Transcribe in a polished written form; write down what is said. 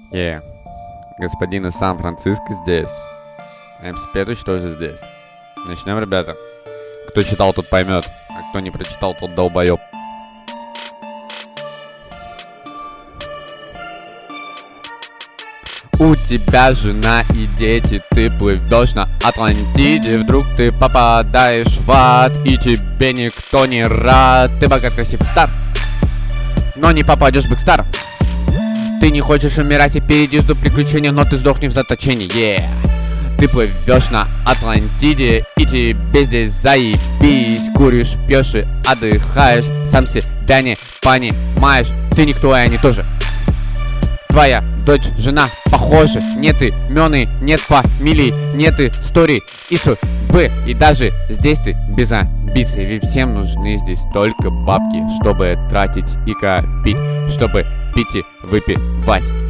Господин из Сан-Франциско здесь. МС Петрович тоже здесь. Начнем, ребята. Кто читал, тот поймет, а кто не прочитал, тот долбоеб. У тебя жена и дети, ты плывешь на Атлантиде. Вдруг ты попадаешь в ад, и тебе никто не рад. Ты богат, красив, стар, но не попадешь в Бэкстар. Ты не хочешь умирать и впереди ждут приключения, но ты сдохнешь в заточении. Ты плывешь на Атлантиде, и тебе здесь заебись. Куришь, пьешь и отдыхаешь, сам себя не понимаешь. Ты никто, и они тоже. Твоя дочь, жена похожи. Нет имен, нет фамилий, нет истории и судьбы. И даже здесь ты без амбиций. Ведь всем нужны здесь только бабки, чтобы тратить и копить, чтобы пить и выпивать.